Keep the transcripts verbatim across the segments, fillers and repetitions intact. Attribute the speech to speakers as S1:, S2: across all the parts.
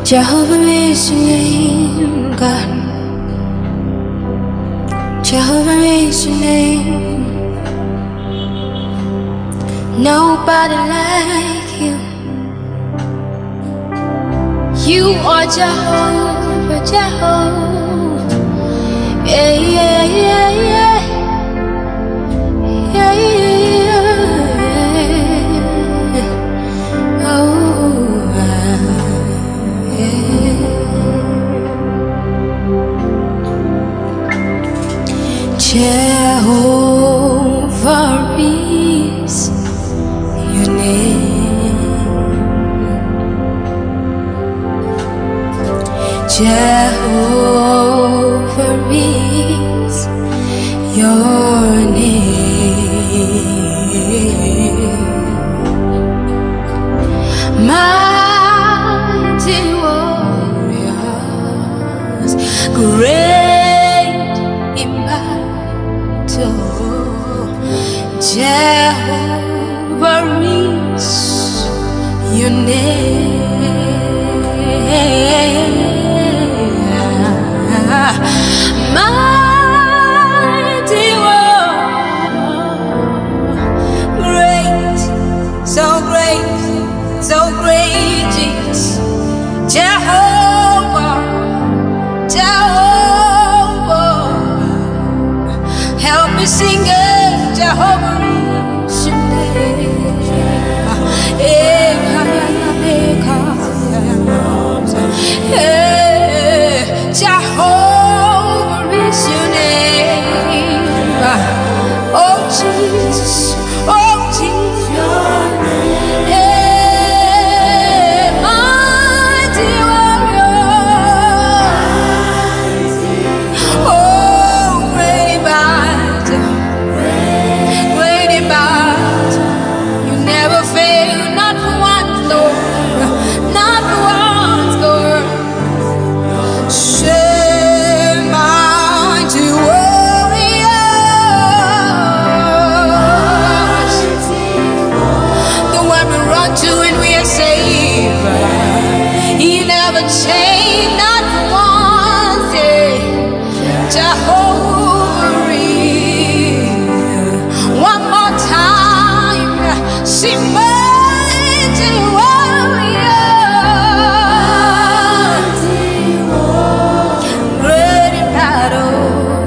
S1: Jehovah is your name, God. Jehovah is your name. Nobody like you. You are Jehovah, Jehovah. Yeah, yeah, yeah, yeah. Yeah, yeah. Oh, yeah. Jehovah is your name. Jehovah is your name. Mighty warriors, great in battle, Jehovah is your name. Mighty warrior, great, so great, so great, Jesus. Jehovah, Jehovah, help me sing it. Jehovah is your name. Eh, eh, Jehovah is your name. Oh Jesus, oh Jesus. Eh, mighty warrior. Oh, great in battle, great in battle. You never fail, not for once, Lord, not for once, Lord. Say, mighty warriors, the one we run to and we are saved. He never changed, not for once. eh. Jehovah is. One more time, sing mighty warriors, great in battle,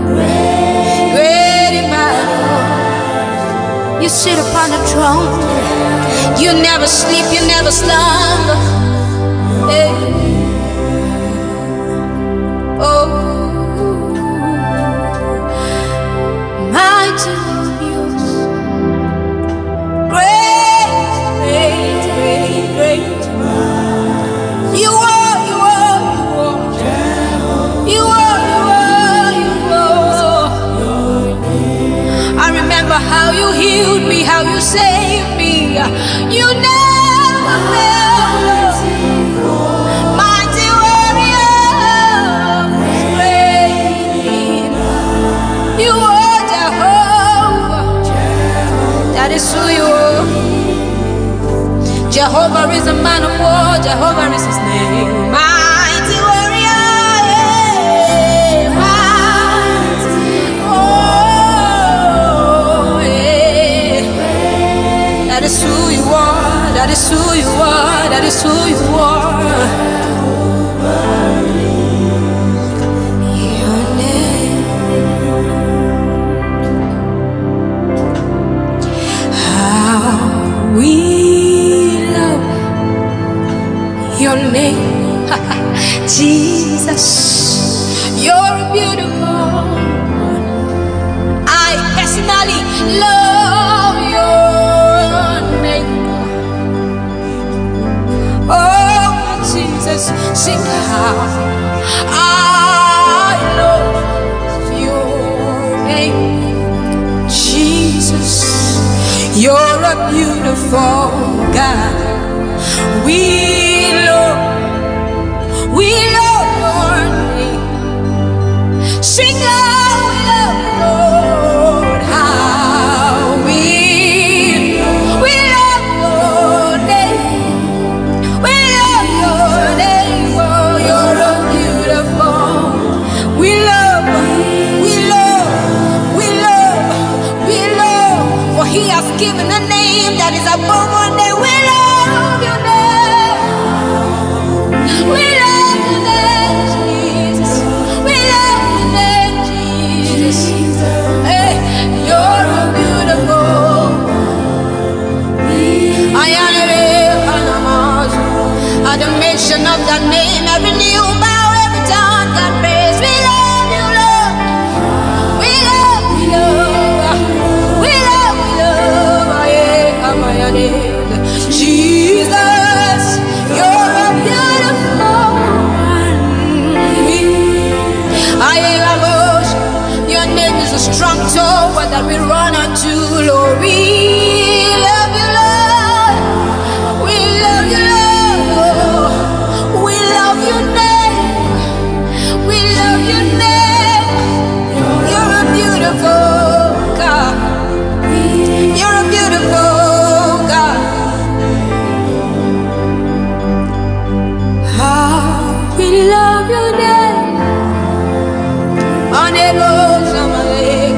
S1: great in battle. You sit upon the throne, you never sleep, you never slumber. Eh. Oh, mighty warriors, great, great, great, great. You are, you are, you are, you are, you are, you are. I remember how you healed me, how you saved me. You never failed. Mighty warrior, great. You are Jehovah. That is who you are. Jehovah is a man of war. Jehovah is his name. Mighty warrior, yeah. Mighty, oh, yeah. That is who you are. That is who you are. That is who you are. Your name. How we love your name, Jesus. You're beautiful. I personally love your name. Oh, Jesus, sing how I love your name, Jesus. You're a beautiful God. We love, we love your name. Sing how we love, Lord, how we, we love your name. We love your name. the name that is above all name. We love your name. We love your name, Jesus. We love your name, Jesus. Hey, you're a beautiful. I am at the mention of that name, every knee will bow, every tongue can praise. We love you, Lord. We love you, Lord. We love you, Lord. Jesus, you're a beautiful one. I am your name is a strong tower that we run unto, Lord. We love you, Lord. We love you, Lord. We love your name. We love your name. You're a beautiful God. You're a beautiful God. How we love your name. On it goes on my leg.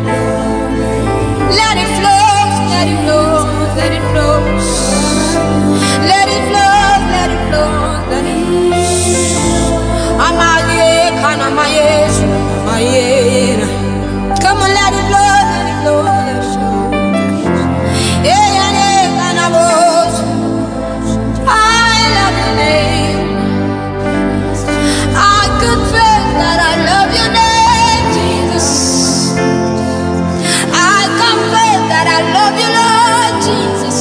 S1: Let it flow, let it flow, let it flow. Let it flow, let it flow, let it flow. Amaye, kana maye, maye. Come on, let it flow, let it flow, let it flow. Yeah, yeah, yeah, kana boss. I love your name. I confess that I love your name, Jesus. I confess that I love you, Lord Jesus.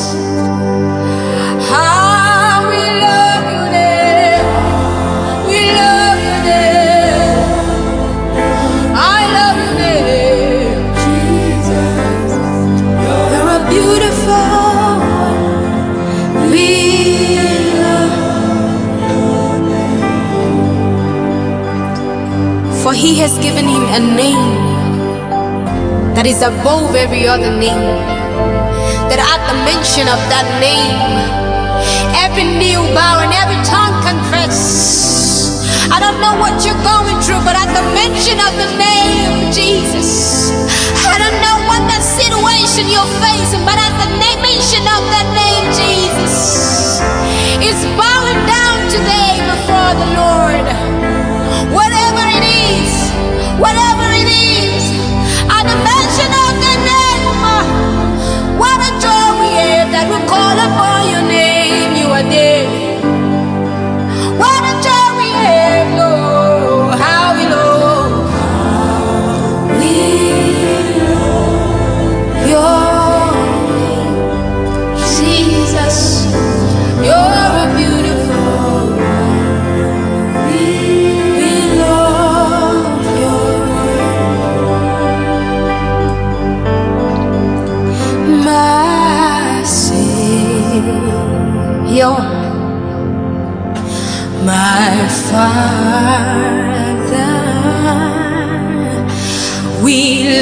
S1: How we love your name. We love your name. I love your name, Jesus. You're a beautiful we love. For he has given him a name that is above every other name, that at the mention of that name, every knee will bow and every tongue confess. I don't know what you're going through, but at the mention of the name Jesus, I don't know what that situation you're facing, but at the name, mention of that name Jesus, it's bowing down today before the Lord. Whatever it is, whatever it is, at the mention of the name, what a joy we have that we call upon your name. You are there. What a joy we have, Lord. How we love, we love your name, Jesus. You're a beautiful one. We, we love your name. My Savior, my Father, we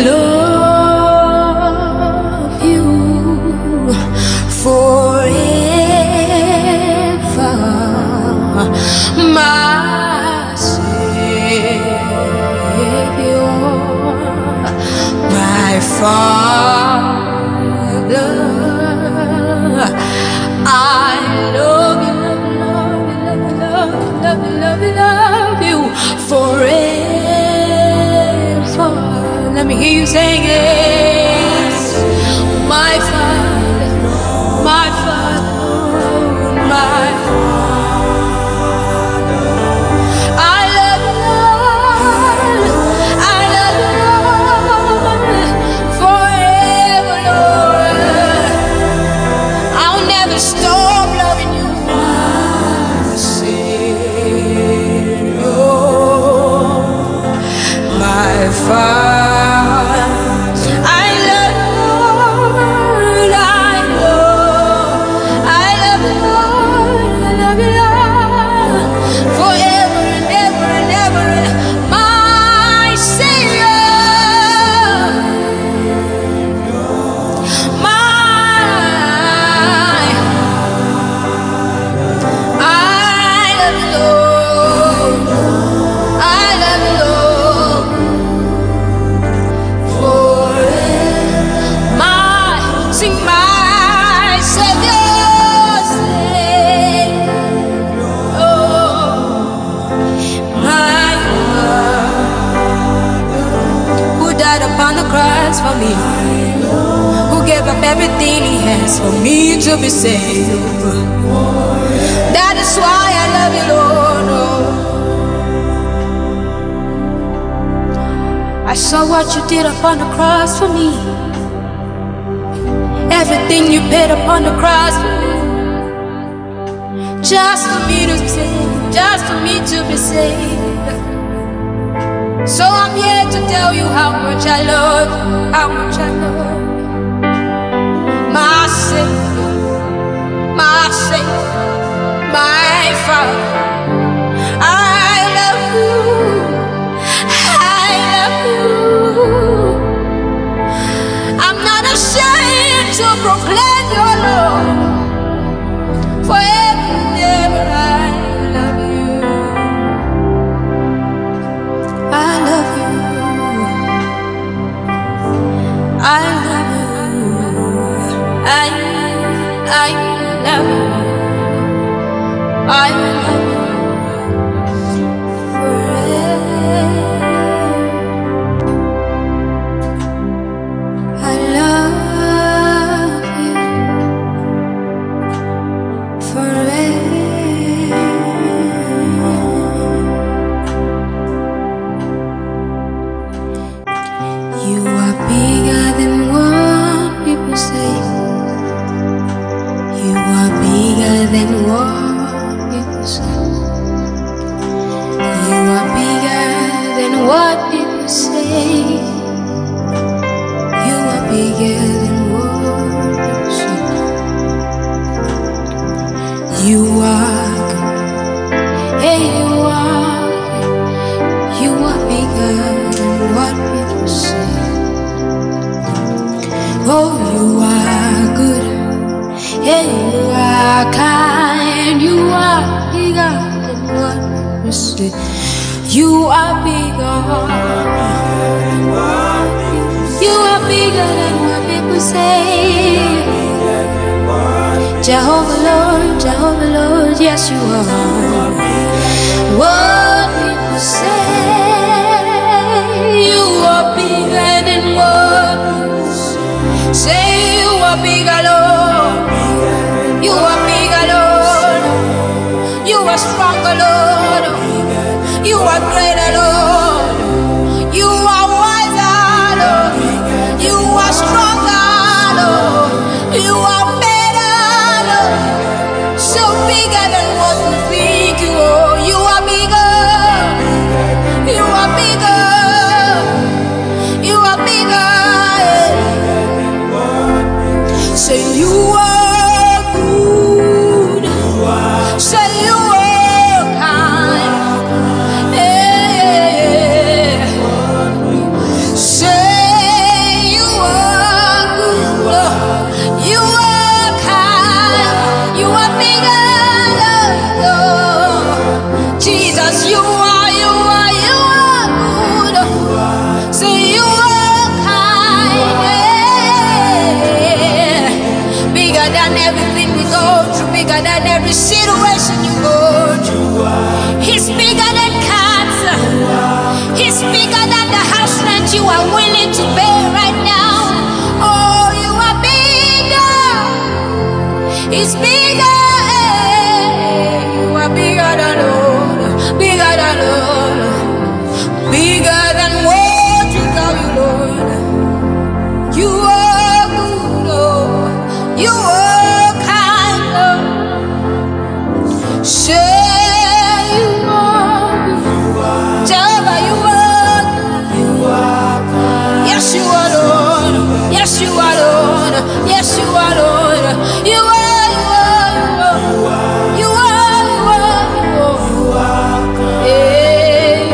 S1: love you forever. My Savior, my Father, I love you, love you, love you, love you, love you, love you, love you forever. Let me hear you saying it. My Father, my Father, my I love you, Lord. I love you, Lord, forever. has for me to be saved. That is why I love you, Lord. I saw what you did upon the cross for me. Everything you paid upon the cross for me, just for me to be saved, just for me to be saved. So I'm here to tell you how much I love you, how much I love you. My Savior, my Savior, my Father, I love you, I love you. I'm not ashamed to proclaim your love, forever and ever I love you, I love you, I love you, I, I love you, I love you forever. I love you forever. You are bigger than what people say. You are bigger than what people say. You are bigger than what people say. You are bigger than what people say. You are good. Hey, you are. You are bigger than what people say. Oh, you are good. Yeah, you are kind, you are bigger than what you say. You are bigger. You are bigger than what people say. Jehovah Lord, Jehovah Lord, yes you are. What people say. You are bigger than what people say. Say you are bigger, Lord. You are bigger, Lord. You are stronger, Lord. You are greater, Lord. You are wiser, Lord. You are stronger, Lord. You are better, Lord. So bigger than what we think you are. You are bigger. You are bigger. You are bigger. Say you are. Say you are kind. Yeah. Say you are good. You are kind. You are bigger. Oh, Jesus, you are, you are, you are good. Say you are kind. Yeah. Bigger than everything we go through. Bigger than every situation you go through. He's bigger than cancer. He's bigger than the house rent you are willing to pay right now. Oh, you are bigger. He's bigger. You are bigger than Lord. Bigger than Lord. Bigger than what you tell you, Lord. You are good, Lord. You are. Say you are, Jehovah, you are, you are, yes you are Lord, yes you are Lord, yes you are Lord, you are, you are, you are, you are, you are, you are, yeah,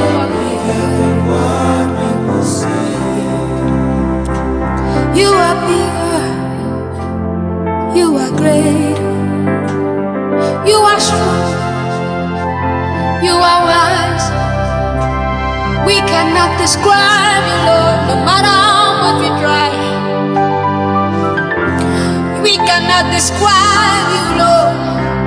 S1: you are bigger, you are great. You are strong, you are wise. We cannot describe you, Lord, no matter how much we try. We cannot describe you, Lord.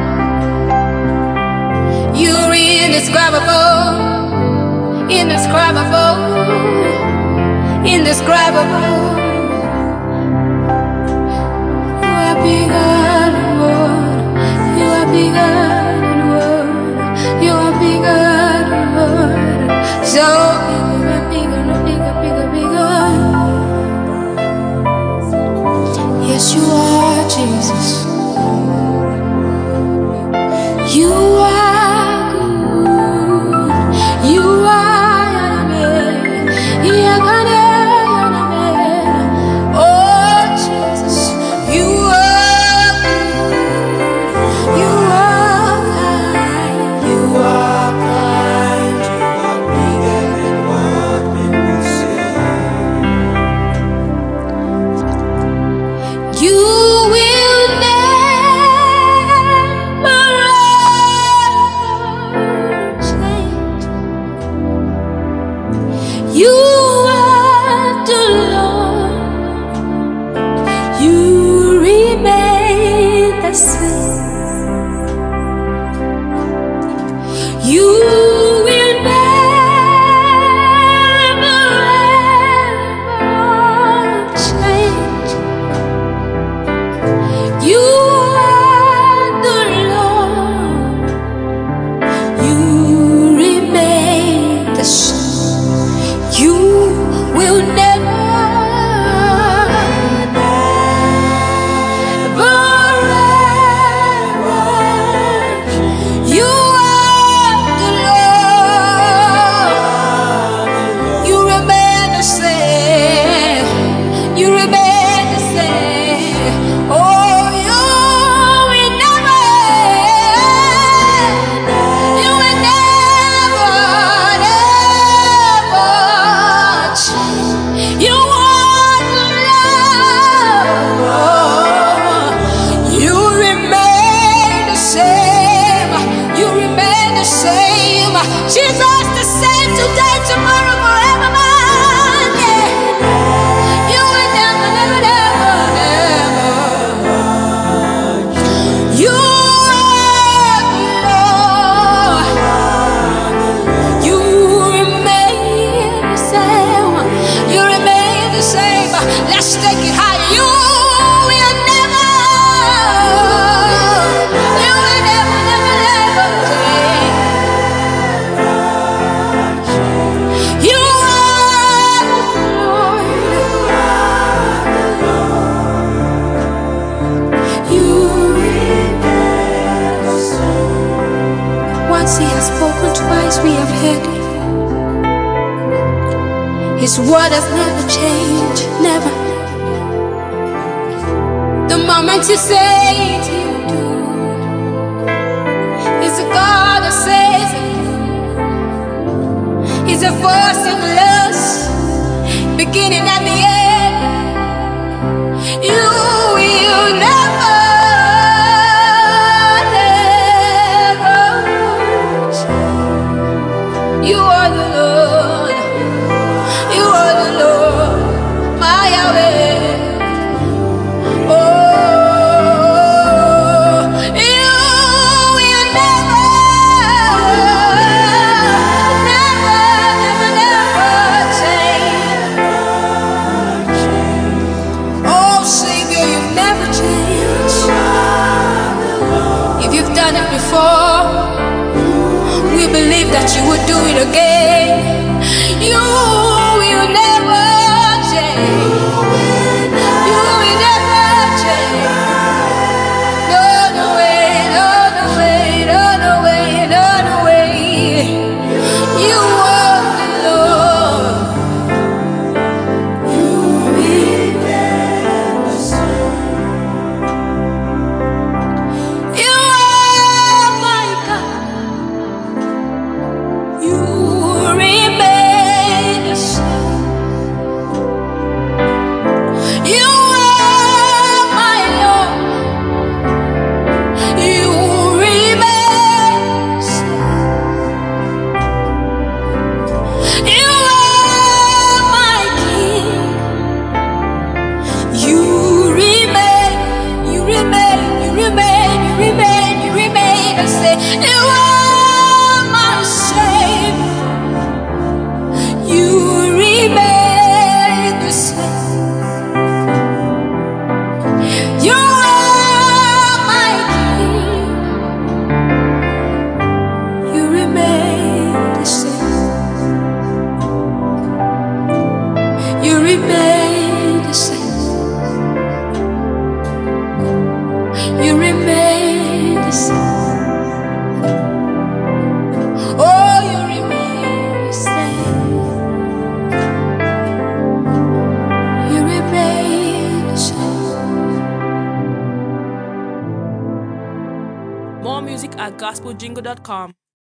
S1: You're indescribable, indescribable, indescribable. are bigger than what. You are bigger than what. You are bigger than what. So bigger, bigger, bigger, bigger, bigger. Yes, you are, Jesus. You are good. You are Yahweh. Yahweh. Oh Jesus, you are good. You are kind. You are kind. You are bigger than what people say. You will never change. You are the Lord. You remain the same. You will never ever change. You are the Lord. You remain the same. You will never, forever. You are the Lord. You remain the same. You remain the same. Oh, you will never, you will never, never change. You are the Lord. You remain the same. You remain the same. Jesus the same today, tomorrow, forever, man. Yeah. You will never, never, never, never. You are the Lord. You remain the same. You remain the same. Let's take it higher. You will never, you will never, never, never change. You are the Lord. You remain the same. Once He has spoken, twice we have heard it. His word has never changed, never. The moment you say it, He'll do. He's a God that says it. He's a first and the last, beginning and the end. You will never, never change. You are the Lord. You are the Lord, my Yahweh. Oh, you will never, never, never, never change. Oh, Savior, you've never changed. If you've done it before, we believe that you would do it again. You will never change. You will never change. No, no way, no, no way, no, no way, no, no way. You are the Lord. You remain the same. You are my God. You remain the same. You remain the same. Oh, you remain the same. You remain the same.
S2: More music at gospel jingle dot com.